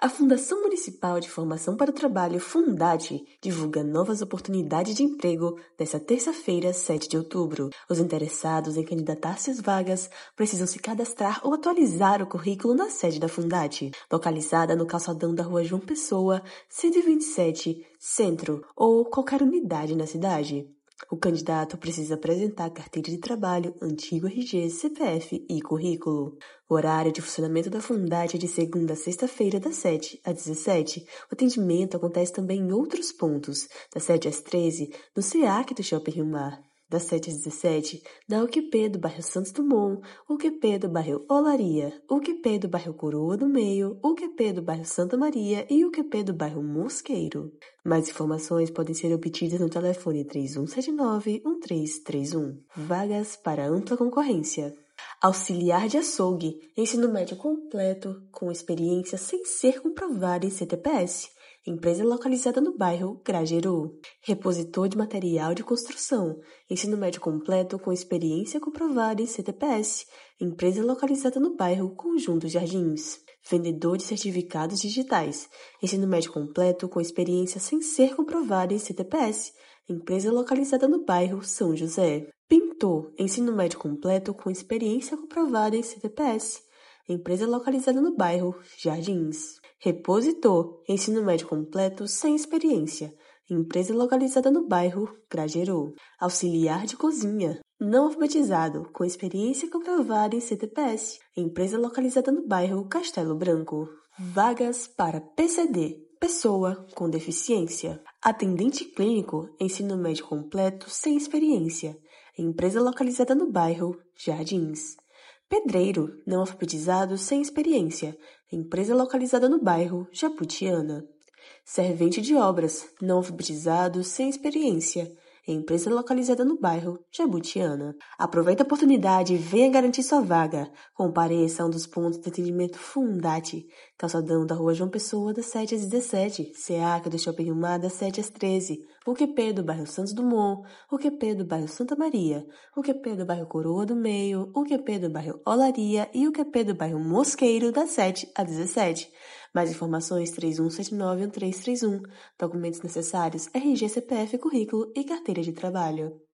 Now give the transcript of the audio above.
A Fundação Municipal de Formação para o Trabalho, Fundate, divulga novas oportunidades de emprego nesta terça-feira, 7 de outubro. Os interessados em candidatar-se às vagas precisam se cadastrar ou atualizar o currículo na sede da Fundate, localizada no calçadão da Rua João Pessoa, 127, Centro, ou qualquer unidade na cidade. O candidato precisa apresentar carteira de trabalho, antigo RG, CPF e currículo. O horário de funcionamento da Fundate é de segunda a sexta-feira, das 7 às 17. O atendimento acontece também em outros pontos, das 7 às 13, no SEAC do Shopping Rio Mar. Das 7 às 17, na UQP do bairro Santos Dumont, UQP do bairro Olaria, UQP do bairro Coroa do Meio, UQP do bairro Santa Maria e UQP do bairro Mosqueiro. Mais informações podem ser obtidas no telefone 3179-1331. Vagas para ampla concorrência. Auxiliar de açougue, ensino médio completo, com experiência sem ser comprovada em CTPS. Empresa localizada no bairro Grageru. Repositor de material de construção. Ensino médio completo com experiência comprovada em CTPS. Empresa localizada no bairro Conjunto Jardins. Vendedor de certificados digitais. Ensino médio completo com experiência sem ser comprovada em CTPS. Empresa localizada no bairro São José. Pintor. Ensino médio completo com experiência comprovada em CTPS. Empresa localizada no bairro Jardins. Repositor, ensino médio completo sem experiência. Empresa localizada no bairro Grageru. Auxiliar de cozinha, não alfabetizado, com experiência comprovada em CTPS. Empresa localizada no bairro Castelo Branco. Vagas para PCD, pessoa com deficiência. Atendente clínico, ensino médio completo sem experiência. Empresa localizada no bairro Jardins. Pedreiro, não alfabetizado, sem experiência. Empresa localizada no bairro Japutiana. Servente de obras, não alfabetizado, sem experiência. Empresa localizada no bairro Jabutiana. Aproveite a oportunidade e venha garantir sua vaga. Compareça a um dos pontos de atendimento Fundate. Calçadão da Rua João Pessoa, das 7 às 17. SEAC do Shopping Rio Mar, das 7 às 13. UQP do bairro Santos Dumont. UQP do bairro Santa Maria. UQP do bairro Coroa do Meio. UQP do bairro Olaria e UQP do bairro Mosqueiro, das 7 às 17. Mais informações 3179-1331. Documentos necessários: RG, CPF, currículo e carteira de trabalho.